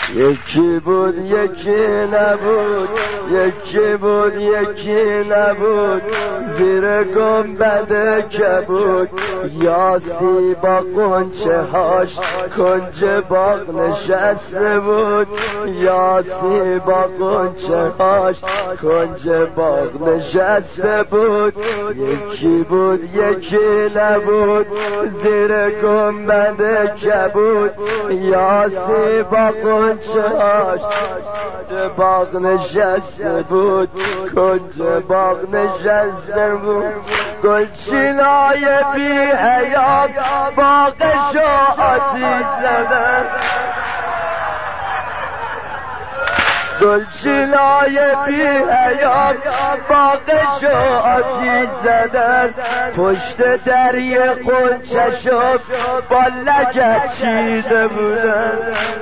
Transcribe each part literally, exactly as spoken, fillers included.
یکی بود یکی نبود، یکی بود یکی نبود، زیر گنبد کبود یاسی با قنچه هاش کنج باغ نشسته بود، یاسی با قنچه هاش کنج باغ نشسته بود. یکی بود یکی نبود، زیر گنبد کبود یاسی با قنچه هاش کنج باغ نشسته بود، کنج باغ نشسته بود. گلچینای بی حیاب باغشو آتیش زدن، گلچینای بی حیاب باغشو آتیش زدن. پشت دری قنچشو با لگد چیده بودن،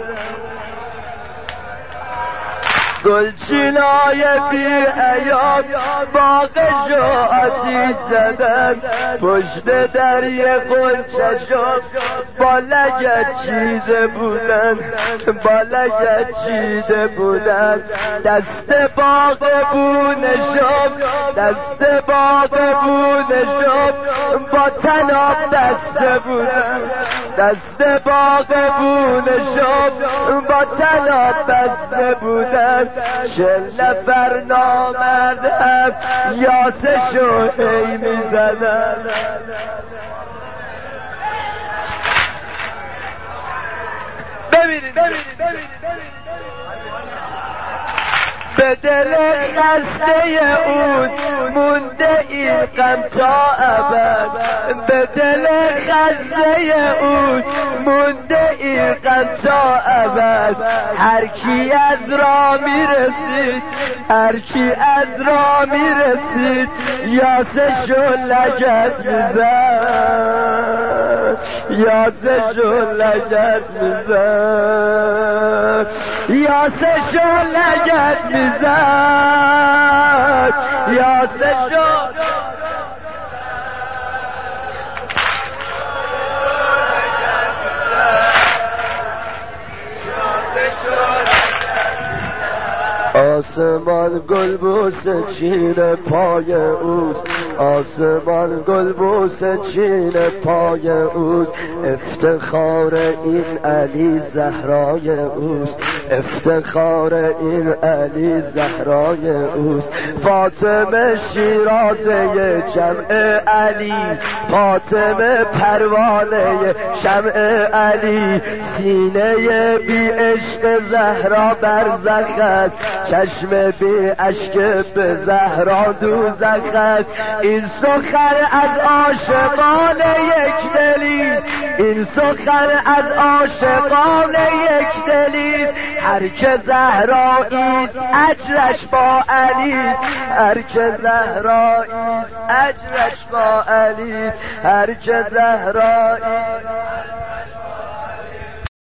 گلچینای بی حیاب باغشو آتیش زدن. پشت دری قنچشو با لگد چیده بودن، با لگد چیده بودن. دست باغ بونشو، دست باغ بونشو با تناب بسته بودن، دست باغ بونشو با تناب بسته بودن. چل نفر نامردم یاسشو هی می زدن. ببینید به دل خسته اون مونده این غم تا ابد، به دل خسته اون مونده این غم تا ابد. هر کی از راه میرسید، هر کی از راه میرسید یاسشو لگد میزد، یاسشو لگد میزد، یاسشو لگد میزد، یاسشو آسمان گلبوس چین پای اوست، آسمان گلبوس چین پای اوست. افتخار این علی زهرای اوست، افتخار این علی زهرای اوست. فاطمه شیرازه جمع علی، فاطمه پروانه شمع علی. سینه بی عشق زهرا برزخ است، چشم بی اشک به زهرا دوزخ است. این سخن از عاشقان یک دلیست، این سخن از عاشقان یک دلیست. هر که زهراییست اجرش با علیست، هر که زهراییست اجرش با علیست، هر که زهراییست